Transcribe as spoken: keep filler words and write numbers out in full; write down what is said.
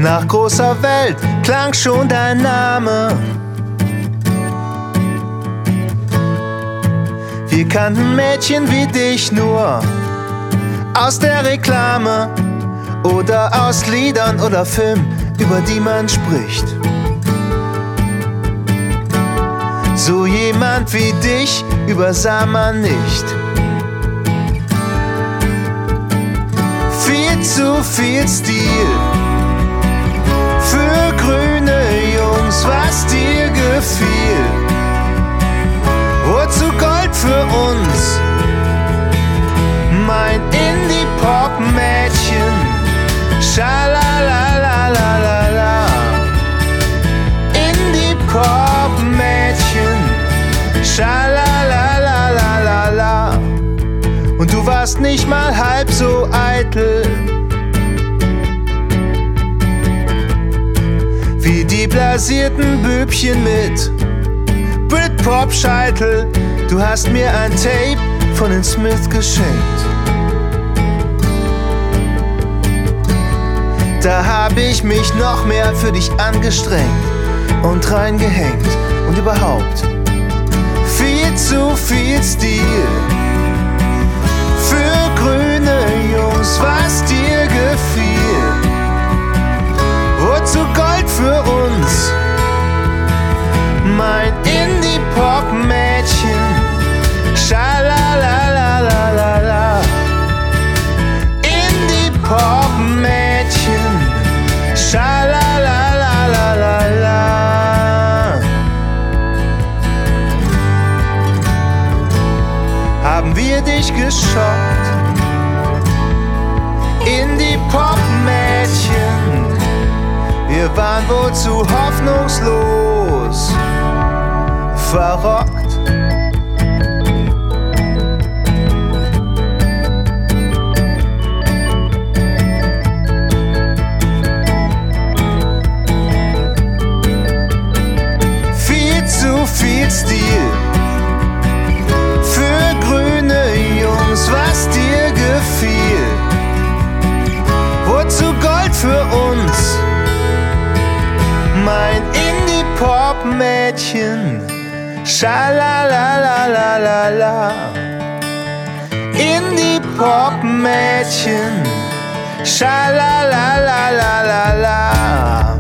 Nach großer Welt klang schon dein Name. Wir kannten Mädchen wie dich nur aus der Reklame oder aus Liedern oder Filmen, über die man spricht. So jemand wie dich übersah man nicht. Viel zu viel Stil für grüne Jungs, was dir gefiel. Wozu Gold für uns, mein Indie-Pop-Mädchen? Schalalalalala. Indie-Pop-Mädchen. Schalalalalala. Und du warst nicht mal halb so eitel wie die blasierten Bübchen mit Britpop-Scheitel. Du hast mir ein Tape von den Smiths geschenkt. Da hab ich mich noch mehr für dich angestrengt und reingehängt. Und überhaupt viel zu viel Stil für grüne Jungs, was dir gefiel. Wozu Gold für uns, mein Indie-Pop-Mädchen? Schalalalalala. Indie-Pop-Mädchen. Schalalalalala. Haben wir dich geschockt? Indie-Pop-Mädchen. Wir waren wohl zu hoffnungslos verrockt. Viel zu viel Stil für grüne Jungs, was dir gefiel. Wozu Gold für uns, mein Indie-Pop-Mädchen? Schalalalalala. Indie-Pop-Mädchen. Schalalalalala.